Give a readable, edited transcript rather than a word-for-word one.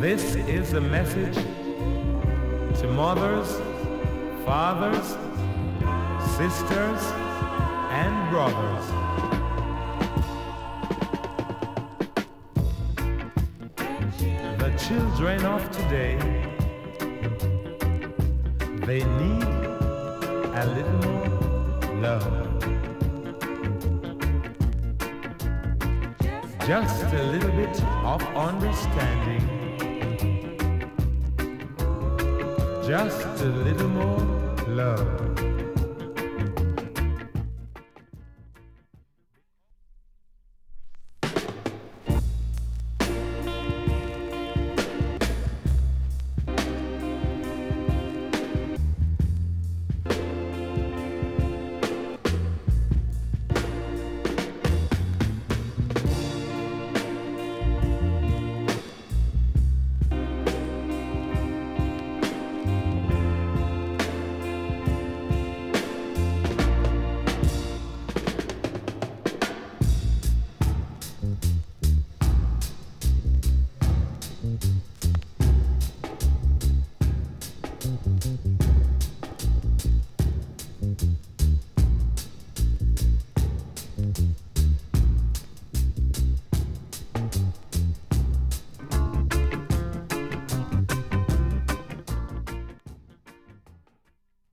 This is a message to mothers, fathers, sisters, and brothers. The children of today, they need a little more love. Just a little bit of understanding. Just a little more love.